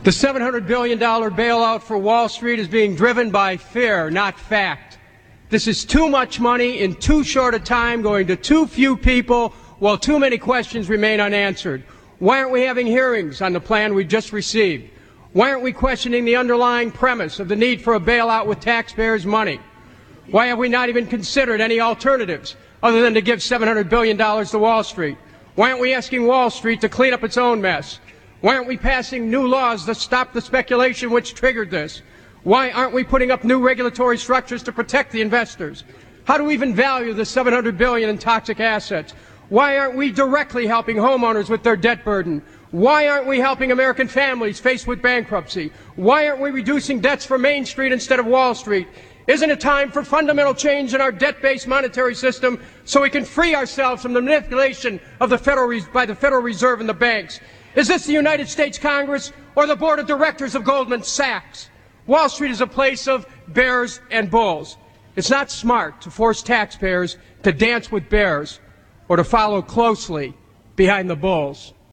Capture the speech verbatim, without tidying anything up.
The seven hundred billion dollars bailout for Wall Street is being driven by fear, not fact. This is too much money in too short a time, going to too few people, while too many questions remain unanswered. Why aren't we having hearings on the plan we just received? Why aren't we questioning the underlying premise of the need for a bailout with taxpayers' money? Why have we not even considered any alternatives other than to give seven hundred billion dollars to Wall Street? Why aren't we asking Wall Street to clean up its own mess? Why aren't we passing new laws to stop the speculation which triggered this? Why aren't we putting up new regulatory structures to protect the investors? How do we even value the seven hundred billion dollars in toxic assets? Why aren't we directly helping homeowners with their debt burden? Why aren't we helping American families faced with bankruptcy? Why aren't we reducing debts for Main Street instead of Wall Street? Isn't it time for fundamental change in our debt-based monetary system so we can free ourselves from the manipulation of the Federal Re- by the Federal Reserve and the banks? Is this the United States Congress or the board of directors of Goldman Sachs? Wall Street is a place of bears and bulls. It's not smart to force taxpayers to dance with bears or to follow closely behind the bulls.